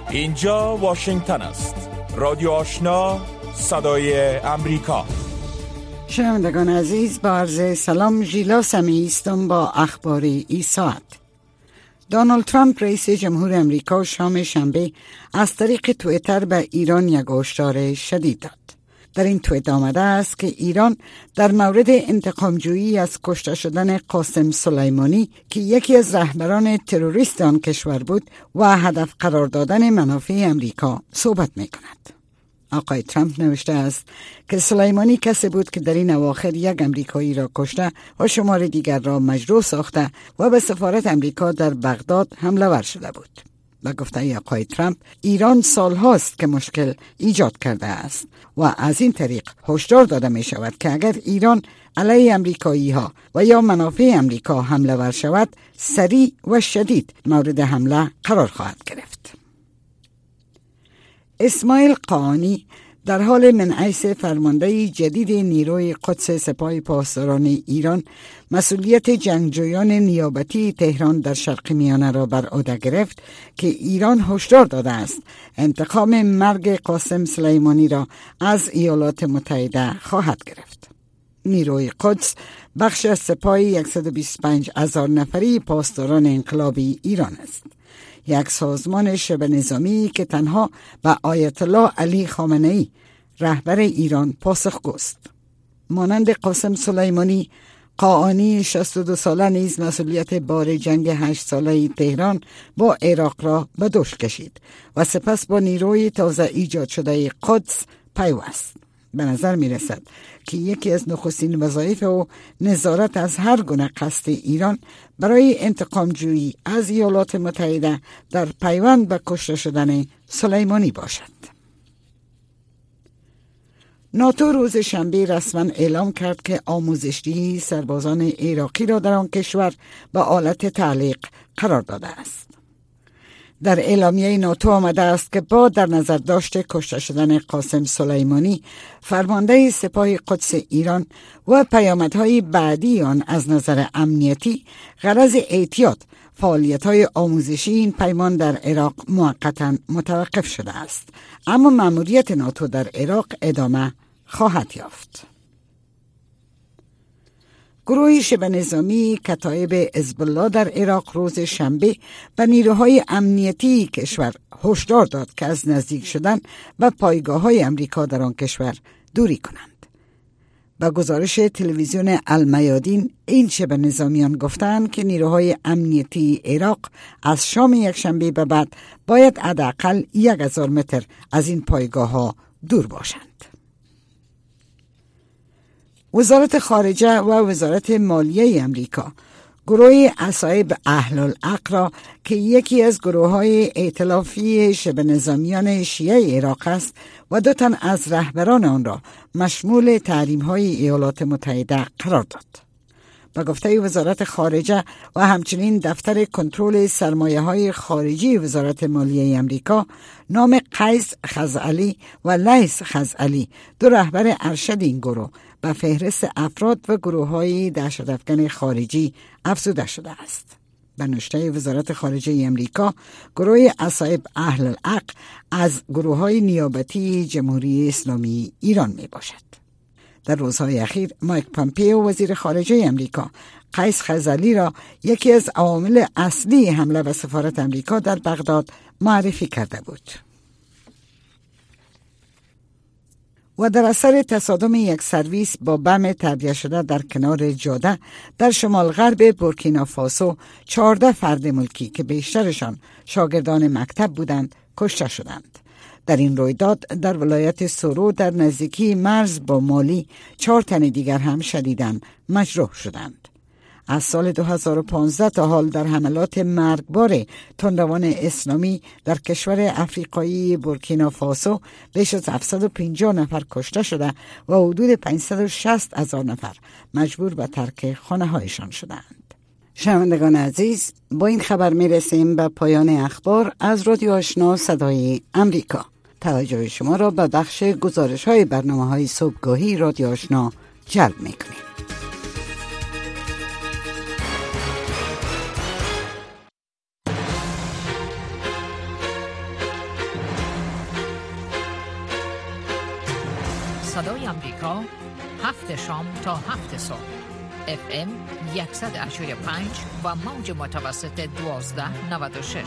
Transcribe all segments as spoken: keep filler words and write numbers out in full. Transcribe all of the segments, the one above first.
اینجا واشنگتن است. رادیو آشنا، صدای امریکا. شنوندگان عزیز، با عرض سلام، ژیلا سمی هستم با اخبار این ساعت. دونالد ترامپ رئیس جمهور امریکا شام شنبه از طریق توییتر به ایران یک هشدار شدید داد. در این توییت آمده است که ایران در مورد انتقامجویی از کشته شدن قاسم سلیمانی که یکی از رهبران تروریست آن کشور بود و هدف قرار دادن منافع امریکا صحبت می کند. آقای ترامپ نوشته است که سلیمانی کسی بود که در این اواخر یک امریکایی را کشته و شمار دیگر را مجروح ساخته و به سفارت امریکا در بغداد حمله ور شده بود. با گفته آقای ترامپ، ایران سالهاست که مشکل ایجاد کرده است و از این طریق هشدار داده می شود که اگر ایران علیه امریکایی ها و یا منافع امریکا حمله ور شود، سریع و شدید مورد حمله قرار خواهد گرفت. اسماعیل قاآنی در حال منعکس فرمانده جدید نیروی قدس سپاه پاسداران ایران مسئولیت جنگجویان نیابتی تهران در شرق میانه را بر عهده گرفت که ایران هشدار داده است انتقام مرگ قاسم سلیمانی را از ایالات متحده خواهد گرفت. نیروی قدس بخش از سپاه صد و بیست و پنج هزار نفری پاسداران انقلابی ایران است، یک سازمان شبه نظامی که تنها به آیت الله علی خامنه‌ای رهبر ایران پاسخگوست. مانند قاسم سلیمانی، قاآنی شصت و دو ساله نیز مسئولیت بار جنگ هشت ساله تهران با عراق را به دوش کشید و سپس با نیروی تازه ایجاد شده قدس پیوست. به نظر می رسد که یکی از نخستین وظایف او نظارت از هر گونه قصد ایران برای انتقام جویی از ایالات متحده در پیوند به کشته شدن سلیمانی باشد. ناتو روز شنبه رسما اعلام کرد که آموزشی سربازان عراقی را در آن کشور به حالت تعلیق قرار داده است. در اعلامیه ناتو آمده است که با در نظر داشته کشته شدن قاسم سلیمانی، فرمانده سپاه قدس ایران و پیامدهای بعدی آن از نظر امنیتی، غرض احتیاط فعالیت‌های آموزشی این پیمان در عراق موقتاً متوقف شده است، اما مأموریت ناتو در عراق ادامه خواهد یافت. گروه شبه نظامی کتایب حزب الله در عراق روز شنبه به نیروهای امنیتی کشور هشدار داد که از نزدیک شدن به پایگاه‌های امریکا در آن کشور دوری کنند. با گزارش تلویزیون المیادین، این شبه نظامیان گفتند که نیروهای امنیتی عراق از شام یک شنبه به بعد باید حداقل یک هزار متر از این پایگاه‌ها دور باشند. وزارت خارجه و وزارت مالیه امریکا گروه اصحاب اهل الحق را که یکی از گروه‌های ائتلافی شبه نظامیان شیعه عراق است و دو تن از رهبران آن را مشمول تحریم‌های ایالات متحده قرار داد. با گفته وزارت خارجه و همچنین دفتر کنترل سرمایه‌های خارجی وزارت مالیه امریکا، نام قیس خزعلی و لیث خزعلی، دو رهبر ارشد این گروه، به فهرست افراد و گروه‌های دهشت‌افکن خارجی افزوده شده است. به نوشته وزارت خارجه امریکا، گروه اصحاب اهل الحق از گروه‌های نیابتی جمهوری اسلامی ایران می باشد. در روزهای اخیر مایک پامپیو وزیر خارجه امریکا قیس خزعلی را یکی از عوامل اصلی حمله به سفارت امریکا در بغداد معرفی کرده بود. و در اثر تصادم یک سرویس با بم تبیه شده در کنار جاده در شمال غرب بورکینافاسو، چهارده فرد ملکی که بیشترشان شاگردان مکتب بودند کشته شدند. در این رویداد در ولایت سورو در نزدیکی مرز با مالی، چهار تن دیگر هم شدیداً مجروح شدند. از سال دو هزار و پانزده تا حال در حملات مرگبار تندروان اسلامی در کشور افریقایی بورکینافاسو بیش از هفتصد و پنجاه نفر کشته شده و حدود پانصد و شصت هزار نفر مجبور به ترک خانه هایشان شدند. شنوندگان عزیز، با این خبر می رسیم به پایان اخبار از رادیو آشنا صدای امریکا. توجه شما را به بخش گزارش های برنامه های صبحگاهی رادیو آشنا جلب می کنیم. صدای امریکا، هفت شام تا هفت صبح. اف ام صد و هشتاد و پنج و موج متوسط دوازده نود و شش.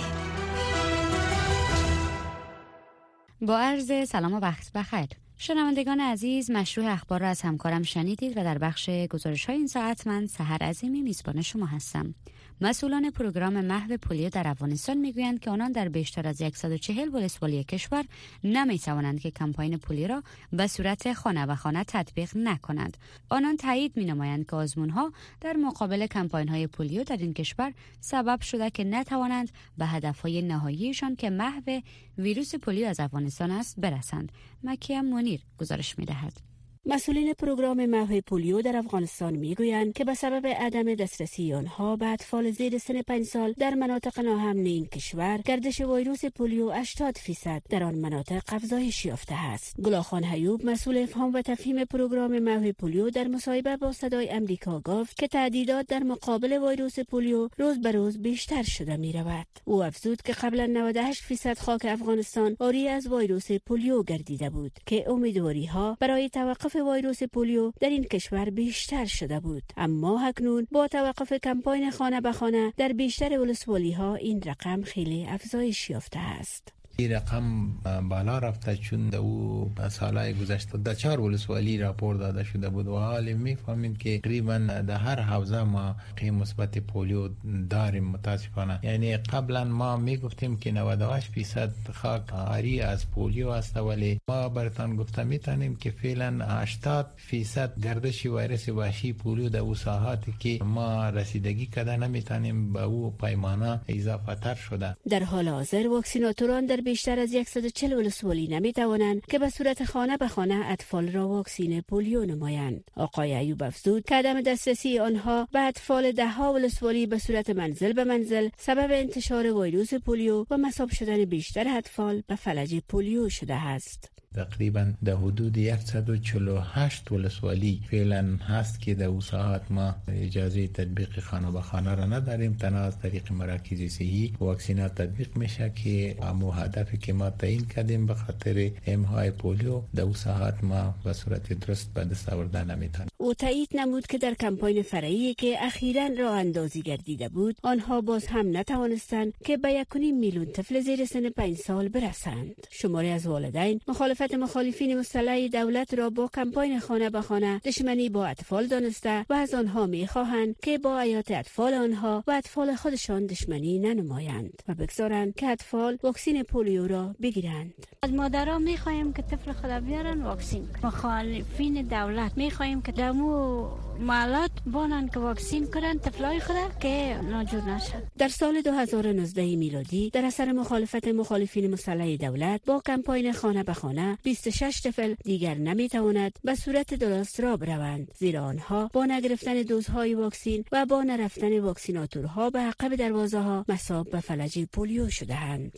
با عرض سلام و وقت بخیر. شنوندگان عزیز، مشروع اخبار را از همکارم شنیدید و در بخش گزارش‌های این ساعت من سحر عظیمی میزبان شما هستم. مسئولان پروگرام محو پولیو در افغانستان میگویند که آنان در بیشتر از صد و چهل ولسوالی کشور نمیتوانند که کمپاین پولیو را به صورت خانه به خانه تطبیق نکنند. آنان تایید مینمایند که آزمون‌ها در مقابل کمپاین‌های پولیو در این کشور سبب شده که نتوانند به هدف‌های نهاییشان که محو ویروس پولیو از افغانستان است برسند. مکیم منیر گزارش می‌دهد. مسئولین پروگرام محو پولیو در افغانستان میگویند که به سبب عدم دسترسی آنها به اطفال زیر سن پنج سال در مناطق ناامن این کشور، گردش ویروس پولیو هشتاد فیصد در آن مناطق افزایش یافته است. گلاخان حیوب، مسئول افهام و تفهیم پروگرام محو پولیو، در مصاحبه با صدای امریکا گفت که تهدیدات در مقابل ویروس پولیو روز به روز بیشتر شده می رود. او افزود که قبلا نود و هشت فیصد خاک افغانستان عاری از ویروس پولیو گردیده بود که امیدواری ها برای توقف ویروس پولیو در این کشور بیشتر شده بود، اما اکنون با توقف کمپاین خانه به خانه در بیشتر ولسوالی ها این رقم خیلی افزایش یافته است. این رقم بالا رفته چون او سالهای گذشته در چهار ولسوالی راپور داده شده بود و حالی میفهمید که تقریبا در هر حوزه ما قیم مثبت پولیو داریم. متاسفانه یعنی قبلا ما میگفتیم که نود و هشت درصد خاک عاری از پولیو است، ولی ما براتون گفته میتونیم که فعلا هشتاد درصد گردش ویروس وحشی پولیو در ساحاتی که ما رسیدگی کرده نمیتونیم به او پیمانه اضافه تر شده. در حال حاضر واکسیناتوران در بیشتر از صد و چهل ولسوالی نمی توانند که به صورت خانه به خانه اطفال را واکسین پولیو نمایند. آقای ایوب افزود که عدم دسترسی آنها به اطفال ده ها ولسوالی به صورت منزل به منزل سبب انتشار ویروس پولیو و مصاب شدن بیشتر اطفال به فلج پولیو شده است. تقریبا در حدود صد و چهل و هشت ولسوالی فعلا هست که در او ساعت ما اجازه تطبیق خانه به خانه را نداریم. تنها از طریق مراکز صحی واکسینات تطبیق میشه که امو هدفی که ما تعیین کردیم به خاطر امهای پولیو در او ساعت ما به صورت درست به دست آوردن نمیتونیم. او تایید نمود که در کمپاین فرعی که اخیراً راه اندازی گردیده بود، آنها باز هم نتوانستند که به یک و نیم میلیون طفل زیر سن پنج سال برسند. شماری از والدین مخالفت مخالفین مسلح دولت را با کمپاین خانه به خانه دشمنی با اطفال دانسته و از آنها می‌خواهند که با حیات اطفال آنها و اطفال خودشان دشمنی ننمایند و بگذارند که اطفال واکسین پولیو را بگیرند. از مادرها می‌خواهیم که طفل خود بیارن واکسین. مخالفین دولت می‌خواهیم که دمو مالات بانن که واکسین کنن طفلای خود که ناجور نشن. در سال دو هزار و نوزده میلادی در اثر مخالفت مخالفین مسلح دولت با کمپاین خانه به خانه بیست و شش طفل دیگر نمیتواند به صورت درست را بروند، زیرا آنها با نگرفتن دوزهای واکسین و با نرفتن واکسیناتورها به عقب دروازه ها مصاب به فلج پولیو شده‌اند.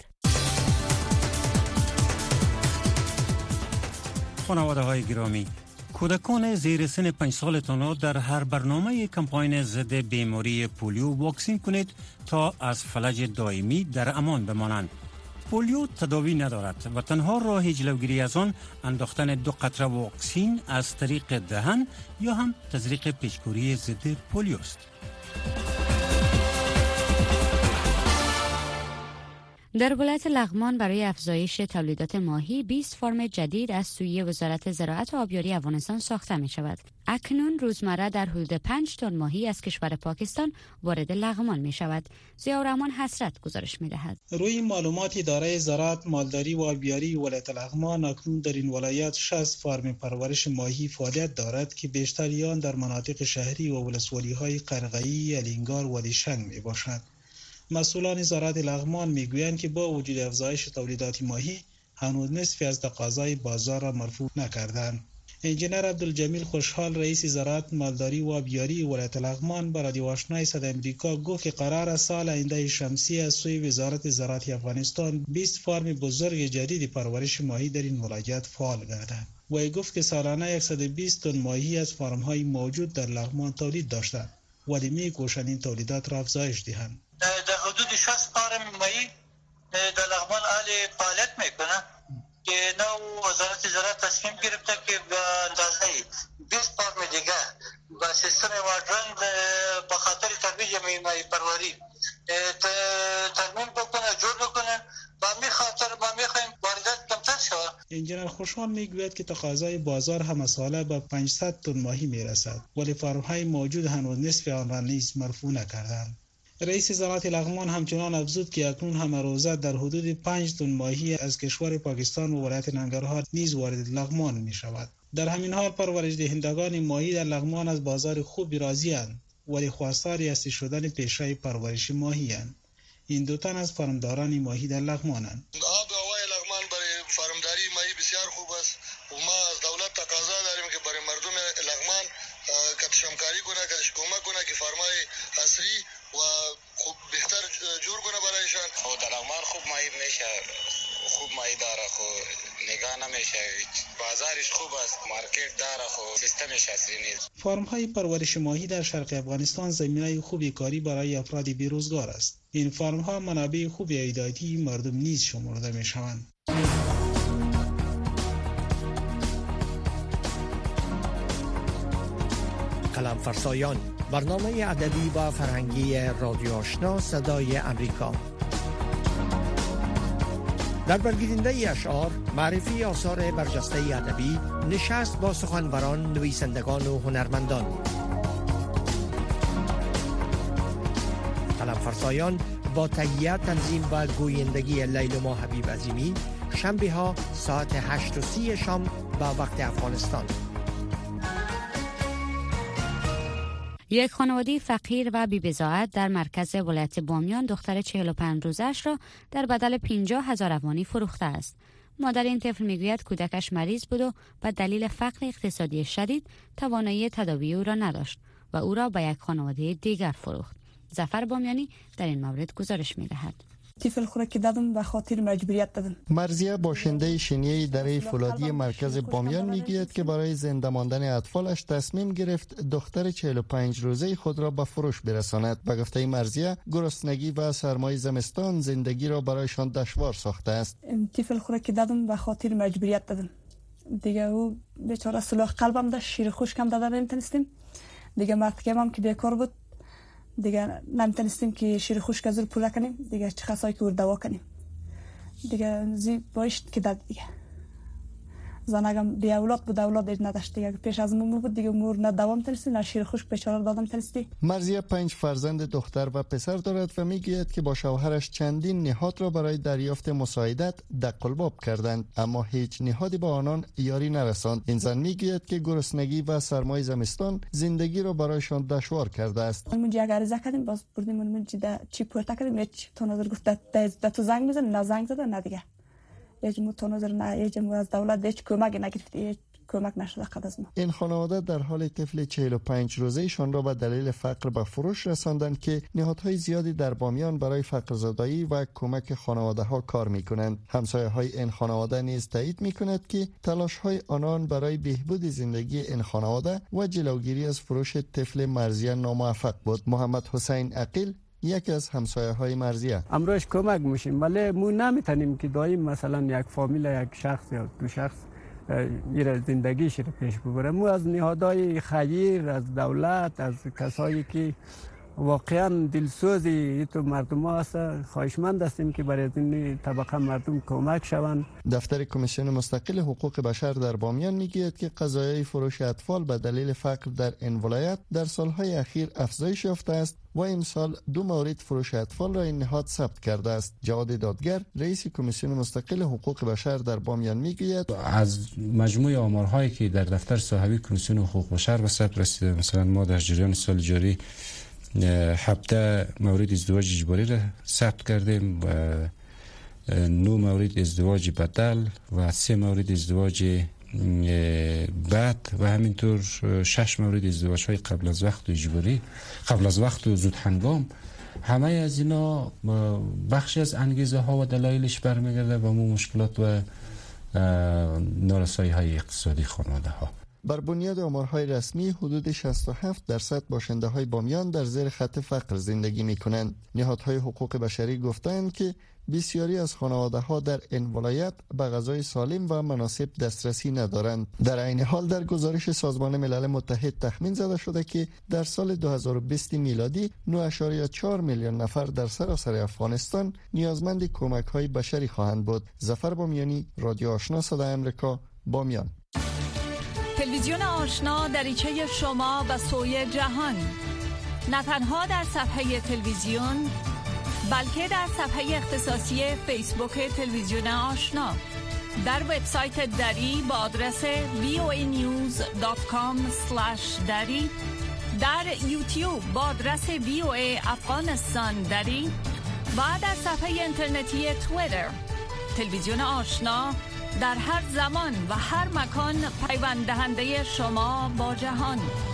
خانواده های گرامی، کودکان زیر سن پنج سالتان را در هر برنامه کمپاین ضد بیماری پولیو واکسین کنید تا از فلج دائمی در امان بمانند. پولیو تداوی ندارد و تنها راه جلوگیری از آن انداختن دو قطره واکسین از طریق دهن یا هم تزریق پیچکوری ضد پولیو است. در ولایت لغمان برای افزایش تولیدات ماهی بیست فارم جدید از سوی وزارت زراعت و آبیاری افغانستان ساخته می شود. اکنون روزمره در حدود پنج تن ماهی از کشور پاکستان وارد لغمان می شود. ضیاءالرحمن حسرت گزارش می دهد. روی معلومات اداره زراعت، مالداری و آبیاری ولایت لغمان، اکنون در این ولایت شصت فارم پرورش ماهی فعالیت دارد که بیشتر آن در مناطق شهری و ولسوالی های قرغه‌ای، الینگار و لیشنگ می باشند. مسئولان زراعت لغمان میگویند که با وجود افزایش تولیدات ماهی هنوز نصفی از تقاضای بازار را مرفوع نکردند. انجینر عبدالجمیل خوشحال، رئیس زراعت، مالداری و آبیاری ولایت لغمان، به رادیو آشنای صدای امریکا گفت که قرار است سال آینده شمسی از سوی وزارت زراعت افغانستان بیست فارم بزرگ جدید پرورش ماهی در این ولایت فعال گردند. و گفت که سالانه صد و بیست تن ماهی از فارم‌های موجود در لغمان تولید داشتند، ولی می‌کوشند این تولیدات را افزایش دهند. در حدود شصت فارم ماهی در لغمان اهل فعالیت میکنه که نو وزارت زراعت تصمیم گرفته که به اندازه بیست فارم دیگه با سیستم مدرن به خاطر ترویج ماهی پروری ترمیم بکنه، جور بکنه. با می خاطر ما میخوایم واردات کمتر شود. انجینر خوشحال میگوید که تقاضای بازار همه ساله به پانصد تن ماهی میرسد، ولی فارم‌های موجود هنوز نصف آن را نیز مرفوع نکردند. رئیس زراعت لغمان همچنان افزود که اکنون همه روزه در حدود پنج تن ماهی از کشور پاکستان و ولایت ننگرهار نیز وارد لغمان می شود. در همین حال پرورش دهندگان ماهی در لغمان از بازار خوبی راضی‌اند، ولی خواستار اصلی شدن پیشرفت پرورش ماهی اند. این دو تن از فارمداران ماهی در لغمانند. آب و هوای لغمان برای فارمداری ماهی بسیار خوب است و ما از دولت تقاضا داریم که برای مردم لغمان کتش همکاری کنه، کتش کمک کنه که فارمای عصری و خوب بهتر جور کنه برایشان. خب در لغمان خوب ماهی میشه، خوب ماهی داره، خب نگاه نمیشه، بازارش خوب است، مارکت داره، خب سیستمش عصری نیست. فارم‌های پرورش ماهی در شرق افغانستان زمینه خوبی کاری برای افراد بیروزگار است. این فارم‌ها منابع خوبی عایداتی مردم نیز شمرده می‌شوند. قلم فرسایان، برنامه ادبی و فرهنگی رادیو آشنا صدای امریکا. در برگزیدنده اشعار، معرفی آثار برجسته ادبی، نشست با سخنوران، نویسندگان و هنرمندان. قلم فرسایان با تهیه، تنظیم و گویندگی لیلما حبیب عظیمی، شنبه ها ساعت هشت و سی شام به وقت افغانستان. یک خانواده فقیر و بی‌بضاعت در مرکز ولایت بامیان دختر چهل و پنج روزش را در بدل پنجاه هزار افغانی فروخته است. مادر این طفل میگوید کودکش مریض بود و به دلیل فقر اقتصادی شدید توانایی تداوی او را نداشت و او را به یک خانواده دیگر فروخت. ظفر بامیانی در این مورد گزارش می‌دهد. طفل خورا که دادم به خاطر مجبوریت دادم. مرزیه باشنده شینیه دره فولادی مرکز بامیان میگوید که برای زنده ماندن اطفالش تصمیم گرفت دختر چهل و پنج روزه خود را به فروش برساند. به گفته مرزیه، گرسنگی و سرمای زمستان زندگی را برایشان دشوار ساخته است. طفل خورا که دادم به خاطر مجبوریت دادم. دیگه او بیچاره سلاح قلبم داشت، شیر خشکم داده نمیتونستیم. دیگه مرتکم هم که بیکار بود، دیگه نمیتونستیم که شیر خشک از رو پوره کنیم، دیگه چه خاصایی که دوا کنیم. دیگه زی بایشت که داد دیگه زنگم دی اولاد بود، اولاد نداشت دیگه، پیش از مور بود دیگه، مور نه دوام ترسی نه شیر خشک بیچاره دادم ترسی. مرزیه پنج فرزند دختر و پسر دارد و میگوید که با شوهرش چندین نهاد را برای دریافت مساعدت دقلباب کردند، اما هیچ نهادی با آنان یاری نرساند. این زن میگوید که گرسنگی و سرمای زمستان زندگی را برایشان دشوار کرده است. من جا عریضه کردیم، باز بردیم من چی پورته کردیم، هیچ تو نظر گفت ده تو زنگ میزنه، نه زنگ زده نه دیگه. یه تو نظر نه، یه از دولت هیچ کمک نگرفت، هیچ کمک نشده قد از ما. این خانواده در حال طفل چهل و پنج روزه شان را به دلیل فقر به فروش رساندند که نهادهای زیادی در بامیان برای فقر زدایی و کمک خانواده ها کار میکنند. همسایه های این خانواده نیز تایید میکند که تلاش های آنان برای بهبود زندگی این خانواده و جلوگیری از فروش طفل مرزیه ناموفق بود. محمد حسین عقیل یکی از همسایه های مرزیه: امروز کمک میشیم، ولی ما نمیتونیم که دائم مثلا یک فامیل، یک شخص یا دو شخص ایره زندگیش رو پیش ببره. ما از نهادهای خیر، از دولت، از کسایی که واقعا دلسوزی تو مردم ها هست، خواهشمند هستیم که برای این طبقه مردم کمک شوند. دفتر کمیسیون مستقل حقوق بشر در بامیان میگوید که قضایای فروش اطفال به دلیل فقر در این ولایت در سالهای اخیر افزایش یافته است و امسال دو مورد فروش اطفال را این نهاد ثبت کرده است. جواد دادگر، رئیس کمیسیون مستقل حقوق بشر در بامیان میگوید از مجموع آمارهایی که در دفتر صاحبی کمیسیون حقوق بشر به ثبت رسیده، مثلا ما در جریان سال جاری هفده مورد ازدواج اجباری را ثبت کردیم و نو مورد ازدواج بدل و سه مورد ازدواج بعد و همینطور شش مورد ازدواج های قبل از وقت و اجباری، قبل از وقت و زود هنگام. همه از اینا بخشی از انگیزه ها و دلایلش برمیگرده به مو مشکلات و نارسایی های اقتصادی خانواده ها. بر بنیاد آمارهای رسمی حدود شصت و هفت درصد باشنده های بامیان در زیر خط فقر زندگی می کنند. نهادهای حقوق بشری گفتند که بسیاری از خانواده ها در این ولایت به غذای سالم و مناسب دسترسی ندارند. در عین حال در گزارش سازمان ملل متحد تخمین زده شده که در سال دو هزار و بیست میلادی نه ممیز چهار میلیون نفر در سراسر افغانستان نیازمند کمک های بشری خواهند بود. ظفر بامیانی، رادیو آشنا صدای آمریکا، بامیان. تلویزیون آشنا دریچه شما به سوی جهان، نه تنها در صفحه تلویزیون بلکه در صفحه اختصاصی فیسبوک تلویزیون آشنا، در وبسایت دری با آدرس وی او ای نیوز دات کام اسلش دری، در یوتیوب با آدرس وی او ای افغانستان دری و در صفحه اینترنتی توییتر. تلویزیون آشنا در هر زمان و هر مکان پیوند دهنده شما با جهان.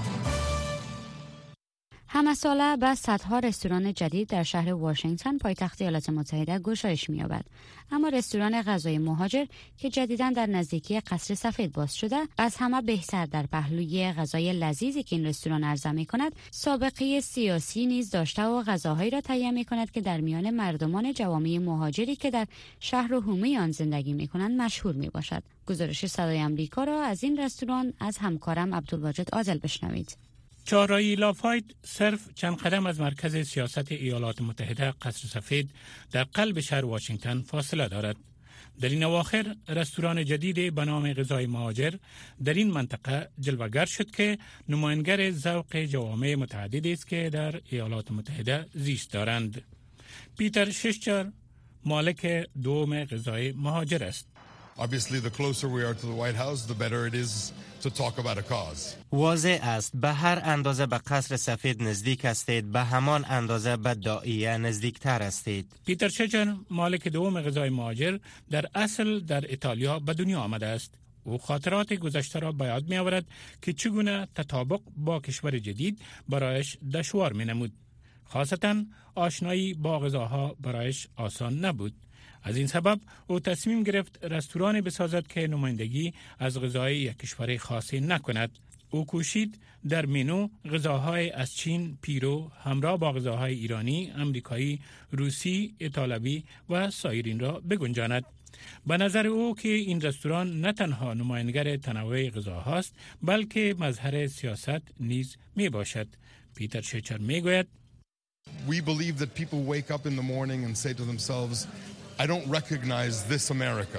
همه ساله به صدها رستوران جدید در شهر واشنگتن پایتخت ایالات متحده گشایش می‌یابد، اما رستوران غذای مهاجر که جدیداً در نزدیکی قصر سفید باز شده از همه بهتر در پهلوی غذای لذیذی که این رستوران عرضه می‌کند سابقه سیاسی نیز داشته و غذاهایی را تهیه می‌کند که در میان مردمان جوامع مهاجری که در شهر و حومه آن زندگی می‌کنند مشهور می‌باشد. گزارش صدای آمریکا را از این رستوران از همکارم عبدالواجد عادل بشنوید. چهارراهی لافایت صرف چند قدم از مرکز سیاست ایالات متحده قصر سفید در قلب شهر واشنگتن فاصله دارد. در این اواخر رستوران جدید به نام غذای مهاجر در این منطقه جلوه‌گر شد که نمایانگر ذوق جوامع متعددی است که در ایالات متحده زیست دارند. پیتر ششچر مالک دوم غذای مهاجر است. Obviously, the closer we are to the White House, the better it is to talk about a cause. واضح است به هر اندازه به قصر سفید نزدیک هستید به همان اندازه به داعیه نزدیکتر هستید. پیتر شچر مالک دوم غذای مهاجر در اصل در ایتالیا به دنیا آمده است. او خاطرات گذشته را به یاد می آورد که چگونه تطابق با کشور جدید برایش دشوار می نمود. خاصتاً آشنایی با غذاها برایش آسان نبود. از این سبب او تصمیم گرفت رستورانی بسازد که نمایندگی از غذای یک کشور خاصی نکند. او کوشید در منو غذاهای از چین، پیرو همراه با غذاهای ایرانی، امریکایی، روسی، ایتالوی و سایرین را بگنجاند. به نظر او که این رستوران نه تنها نمایانگر تنوع غذاهاست بلکه مظهر سیاست نیز می باشد. پیتر شچر می گوید We believe that people wake up in the morning and say to themselves, I don't recognize this America.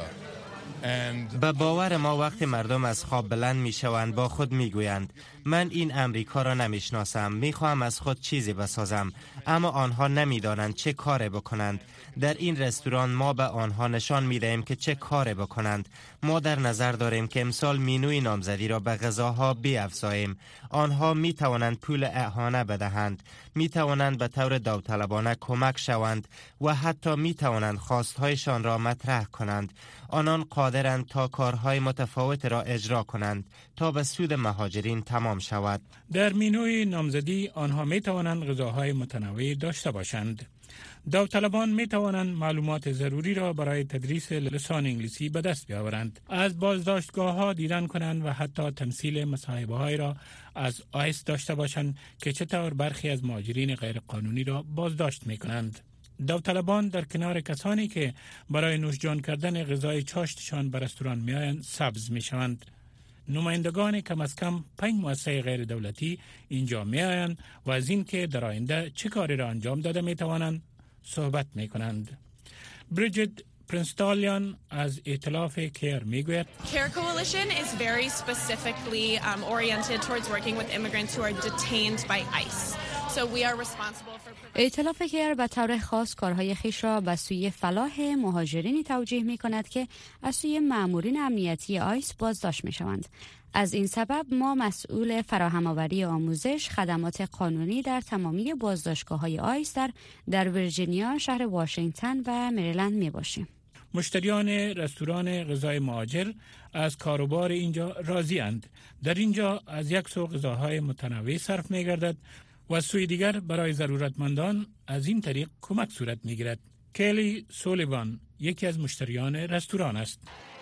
And به باور ما وقتی مردم از خواب بلند می شوند با خود می گویند من این امریکا را نمی شناسم، می خواهم از خود چیزی بسازم، اما آنها نمی دانند چه کار بکنند. در این رستوران ما به آنها نشان می دهیم که چه کار بکنند. ما در نظر داریم که امسال مینوی نامزدی را به غذاها بیافزاییم. آنها می توانند پول اهانه بدهند، می توانند به طور داوطلبانه کمک شوند و حتی می توانند خواستهایشان را مطرح کنند. آنان قادرند تا کارهای متفاوت را اجرا کنند تا به سود مهاجرین تمام شود. در مینوی نامزدی آنها می توانند غذاهای متنوعی داشته باشند. داوطلبان می توانند معلومات ضروری را برای تدریس لسان انگلیسی به دست بیاورند. از بازداشتگاه ها دیدن کنند و حتی تمثیل مصاحبه های را از آیس داشته باشند که چطور برخی از مهاجرین غیر قانونی را بازداشت می کنند. داوطلبان در کنار کسانی که برای نوشجان کردن غذای چاشتشان به رستوران می آیند سبز می شوند. نمایندگان کم از کم پنج مؤسسه غیر دولتی اینجا می آیند و از این که در آینده چه کاری را انجام داده می توانند صحبت می کنند. بریجیت پرنستالیان از ائتلاف کیر می گوید CARE Coalition is very specifically um, oriented towards working with immigrants who are detained by ICE. So we are responsible for ائتلاف کیر به طور خاص کارهای خویش را به سوی فلاح مهاجرینی توجیه می کند که از سوی مامورین امنیتی آیس بازداشت می شوند. از این سبب ما مسئول فراهم‌آوری آموزش خدمات قانونی در تمامی بازداشتگاه‌های آیس در در ویرجینیا، شهر واشنگتن و مریلند می باشیم. مشتریان رستوران غذای مهاجر از کاروبار اینجا راضی اند. در اینجا از یک سو غذاهای متنوع صرف می گردد و از سوی دیگر برای ضرورتمندان از این طریق کمک صورت می گیرد. کلی سولیوان یکی از مشتریان رستوران است.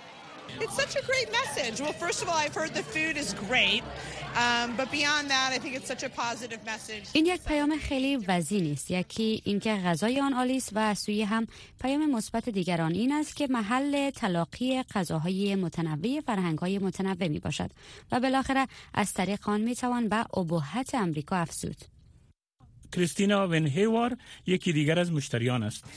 It's such a great message. Well, first of all, I've heard the food is great. Um, but beyond that, I think it's such a positive message. این یک پیام خیلی وزین نیست. یکی اینکه غذای آن عالی است و از سوی هم پیام مثبت دیگران این است که محل تلاقی غذاهای متنوع فرهنگ‌های متنوع میباشد و بالاخره از طریق آن میتوان به ابهت امریکا افزود. کریستینا ون هیوار یکی دیگر از مشتریان است.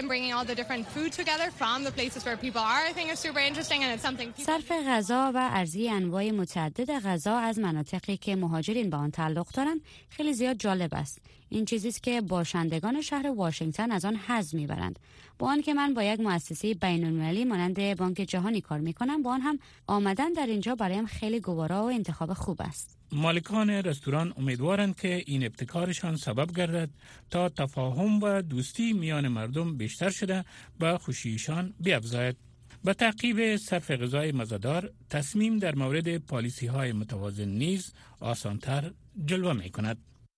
صرف غذا و عرضه انواع متعدد غذا از مناطقی که مهاجرین به آن تعلق دارند خیلی زیاد جالب است. این چیزی است که باشندگان شهر واشنگتن از آن حظ میبرند. با آن که من با یک مؤسسه بین‌المللی مانند بانک جهانی کار میکنم، با آن هم آمدن در اینجا برایم خیلی گوارا و انتخاب خوب است. مالکان رستوران امیدوارند که این ابتکارشان سبب گردد تا تفاهم و دوستی میان مردم بیشتر شده و خوشیشان بیفزاید. به تعقیب صرف غذای مزه‌دار، تصمیم در مورد پالیسی های متوازن نیز آسانتر جلوه می کند.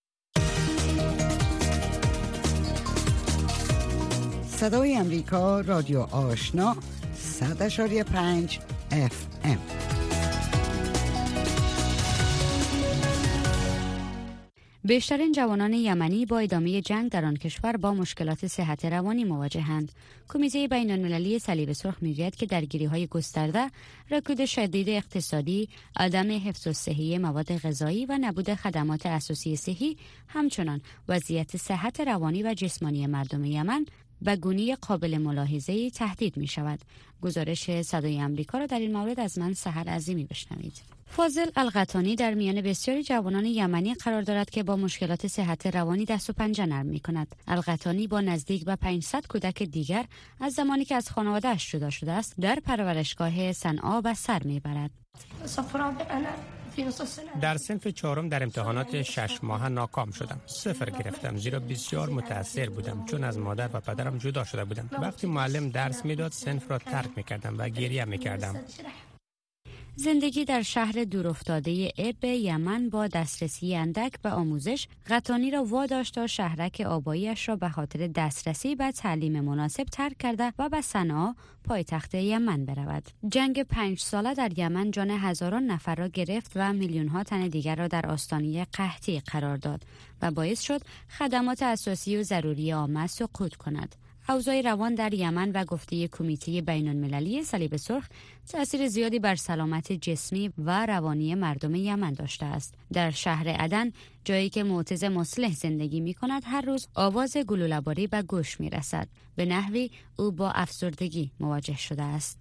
صدای امریکا، رادیو آشنا، صد اشاری پنج اف ام. بیشترین جوانان یمنی با ادامه جنگ در آن کشور با مشکلات صحت روانی مواجهند. کمیته بین‌المللی صلیب سرخ می‌گوید که درگیری‌های گسترده، رکود شدید اقتصادی، عدم حفظ الصحه مواد غذایی و نبود خدمات اساسی صحی، همچنان وضعیت صحت روانی و جسمانی مردم یمن به گونی قابل ملاحظه‌ای تهدید می‌شود. گزارش صدای آمریکا را در این مورد از من سحر عظیمی بشنوید. فاضل القطانی در میان بسیاری جوانان یمنی قرار دارد که با مشکلات صحت روانی دست و پنجه نرم می‌کند. القطانی با نزدیک به پانصد کودک دیگر از زمانی که از خانواده‌اش جدا شده است، در پرورشگاه صنعا به سر می‌برد. در صنف چهارم در امتحانات شش ماهه ناکام شدم. صفر گرفتم زیرا بسیار متاثر بودم چون از مادر و پدرم جدا شده بودم. وقتی معلم درس میداد صنف را ترک می‌کردم و گریه می‌کردم. زندگی در شهر دورافتاده اب یمن با دسترسی اندک به آموزش، قطانی را واداشت تا شهرک آبایی‌اش را به خاطر دسترسی به تعلیم مناسب ترک کرده و به صنعا، پایتخت یمن برود. جنگ پنج ساله در یمن جان هزاران نفر را گرفت و میلیون‌ها تن دیگر را در آستانه قحطی قرار داد و باعث شد خدمات اساسی و ضروری عامه سقوط کند. اوضاع روان در یمن و گفته کمیته بین‌المللی صلیب سرخ تأثیر زیادی بر سلامت جسمی و روانی مردم یمن داشته است. در شهر عدن، جایی که معتز مصلح زندگی می کند، هر روز آواز گلوله‌باری به گوش می رسد. به نحوی او با افسردگی مواجه شده است.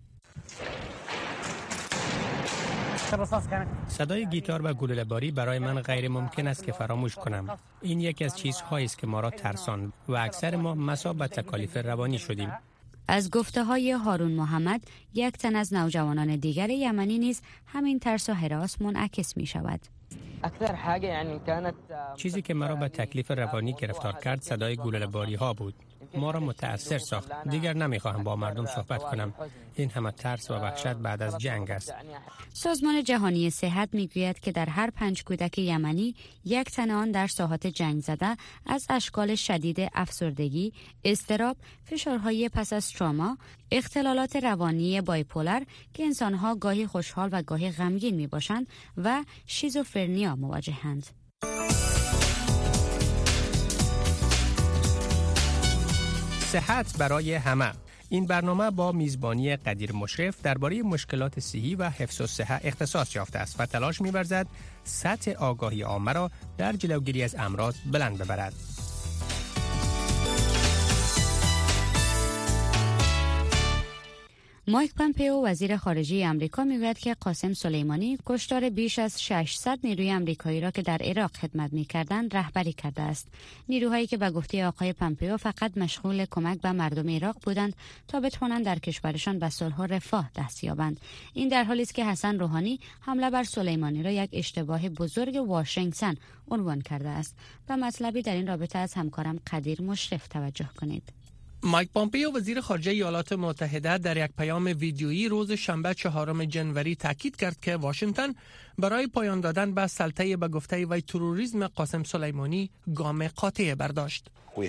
صدای گیتار و گلوله‌باری برای من غیر ممکن است که فراموش کنم. این یکی از چیزهایی است که ما را ترساند و اکثر ما مصاب به تکالیف روانی شدیم. از گفته های هارون محمد، یک تن از نوجوانان دیگر یمنی نیز همین ترس و هراس منعکس می شود. چیزی که مرا به تکلیف روانی گرفتار کرد صدای گلوله‌باری ها بود. ما را متأثر ساخت. دیگر نمیخواهم با مردم صحبت کنم. این همه ترس و وحشت بعد از جنگ است. سازمان جهانی صحت میگوید که در هر پنج کودک یمنی یک تن آن در ساحات جنگ زده از اشکال شدید افسردگی، اضطراب، فشارهای پس از تروما، اختلالات روانی بایپولر که انسانها گاهی خوشحال و گاهی غمگین میباشند و شیزوفرنیا مواجهند. صحت برای همه. این برنامه با میزبانی قدیر مشرف درباره مشکلات صحی و حفظ الصحه اختصاص یافته است و تلاش می‌ورزد سطح آگاهی عامه را در جلوگیری از امراض بلند ببرد. مایک پامپئو وزیر خارجه آمریکا میگوید که قاسم سلیمانی کشتار بیش از ششصد نیروی آمریکایی را که در عراق خدمت می‌کردند رهبری کرده است. نیروهایی که به گفته آقای پامپئو فقط مشغول کمک به مردم عراق بودند تا بتوانند در کشورشان به صلح و رفاه دست یابند. این در حالی است که حسن روحانی حمله بر سلیمانی را یک اشتباه بزرگ واشنگتن عنوان کرده است. به مطلبی در این رابطه از همکارم قدیر مشرف توجه کنید. مایک پامپیو وزیر خارجه ایالات متحده در یک پیام ویدیویی روز شنبه چهارم جنوری تاکید کرد که واشنگتن برای پایان دادن به سلطه به گفته وی تروریسم قاسم سلیمانی گام قاطع برداشت.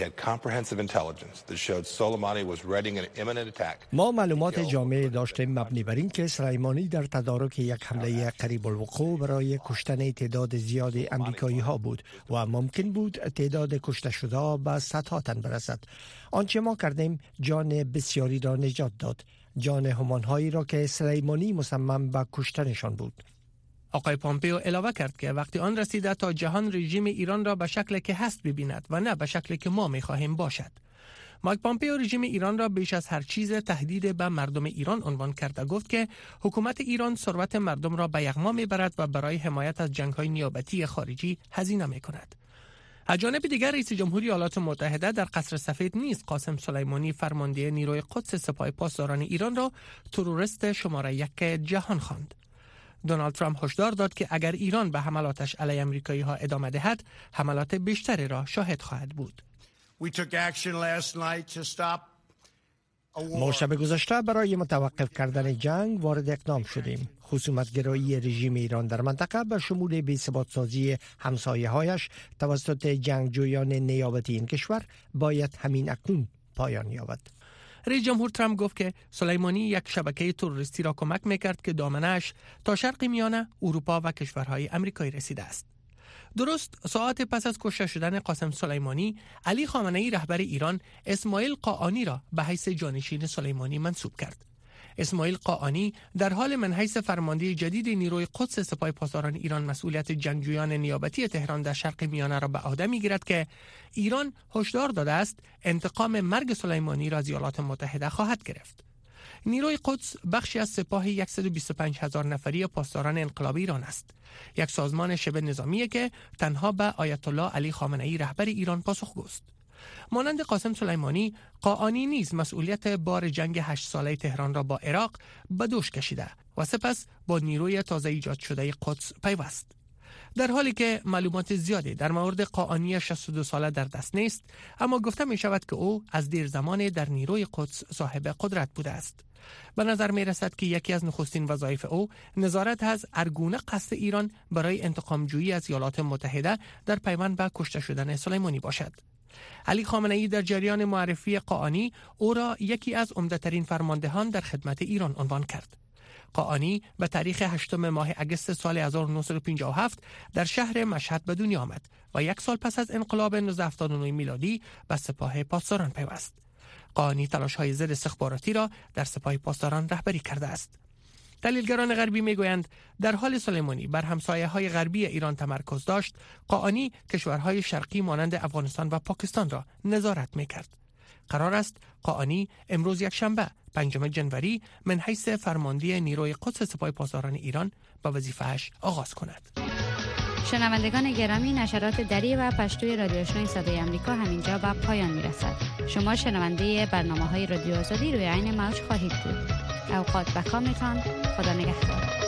ما معلومات جامع داشتیم مبنی بر این که سلیمانی در تدارک یک حمله قریب الوقوع برای کشتن تعداد زیادی امریکایی ها بود و ممکن بود تعداد کشته شده به صدها تن برسد. آنچه ما کردیم جان بسیاری را نجات داد، جان همانهایی را که سلیمانی مصمم به کشتنشان بود. آقای پامپیو علاوه کرد که وقتی آن رسیده تا جهان رژیم ایران را به شکلی که هست ببیند و نه به شکلی که ما می‌خواهیم باشد. مایک پامپیو رژیم ایران را بیش از هر چیز تهدید به مردم ایران عنوان کرده گفت که حکومت ایران ثروت مردم را به یغما می‌برد و برای حمایت از جنگ‌های نیابتی خارجی هزینه می‌کند. از جانب دیگر رئیس جمهوری ایالات متحده در قصر سفید نیز قاسم سلیمانی فرمانده نیروی قدس سپاه پاسداران ایران را تروریست شماره یک جهان خواند. دونالد ترامپ هشدار داد که اگر ایران به حملاتش علیه امریکایی ها ادامه دهد، حملات بیشتری را شاهد خواهد بود. ما شب گذشته برای متوقف کردن جنگ وارد اقدام شدیم. خصومتگرایی رژیم ایران در منطقه به شمول بی‌ثبات سازی همسایه‌هایش توسط جنگجویان نیابتی این کشور باید همین اکنون پایان یابد. رئیس جمهور ترامپ گفت که سلیمانی یک شبکه تروریستی را کمک میکرد که دامنه‌اش تا شرق میانه، اروپا و کشورهای امریکایی رسیده است. درست ساعت پس از کشته شدن قاسم سلیمانی، علی خامنه‌ای رهبر ایران اسماعیل قاآنی را به حیث جانشین سلیمانی منصوب کرد. اسماعیل قاآنی در حال من حیث فرمانده جدید نیروی قدس سپاه پاسداران ایران مسئولیت جنگجویان نیابتی تهران در شرق میانه را به عهده میگیرد که ایران هشدار داده است انتقام مرگ سلیمانی را از ایالات متحده خواهد گرفت. نیروی قدس بخشی از سپاه صد و بیست و پنج هزار نفری پاسداران انقلابی ایران است، یک سازمان شبه نظامی که تنها به آیت الله علی خامنه‌ای رهبر ایران پاسخگوست. مانند قاسم سلیمانی، قاآنی نیز مسئولیت بار جنگ هشت ساله تهران را با عراق به دوش کشیده و سپس با نیروی تازه ایجاد شده قدس پیوست. در حالی که معلومات زیادی در مورد قاآنی شصت و دو ساله در دست نیست، اما گفته می شود که او از دیر زمان در نیروی قدس صاحب قدرت بوده است. به نظر می رسد که یکی از نخستین وظایف او نظارت از هرگونه قصد ایران برای انتقام جویی از ایالات متحده در پیوند به کشته شدن سلیمانی باشد. علی خامنه‌ای در جریان معرفی قاآنی او را یکی از عمده‌ترین فرماندهان در خدمت ایران عنوان کرد. قاآنی به تاریخ هشتم ماه اگست سال هزار و نهصد و پنجاه و هفت در شهر مشهد به دنیا آمد و یک سال پس از انقلاب نوزده هفتاد و نه میلادی به سپاه پاسداران پیوست. قاآنی تلاش‌های ضد استخباراتی را در سپاه پاسداران رهبری کرده است. تحلیلگران غربی میگویند در حال سلیمانی بر همسایه‌های غربی ایران تمرکز داشت، قاآنی کشورهای شرقی مانند افغانستان و پاکستان را نظارت میکرد. قرار است قاآنی امروز یک شنبه پنجم جنوری من حیث فرمانده نیروی قدس سپاه پاسداران ایران به وظیفه‌اش آغاز کند. شنوندگان گرامی، نشرات دری و پشتوی رادیو آشنای صدای آمریکا همینجا به پایان میرسد. شما شنونده برنامه‌های رادیو آزادی روی عین موج خواهید بود. اوقات بخامتان. خدا نگهدار.